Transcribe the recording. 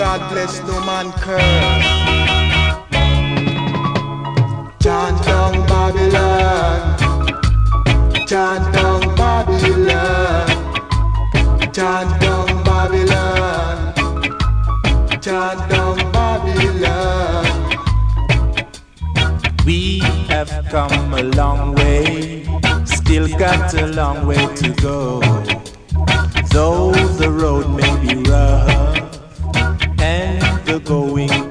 God bless, no man curse. Chant down Babylon, chant down Babylon, chant down Babylon, chant down Babylon. We have come a long way, still got a long way to go. Though the road may be rough and the going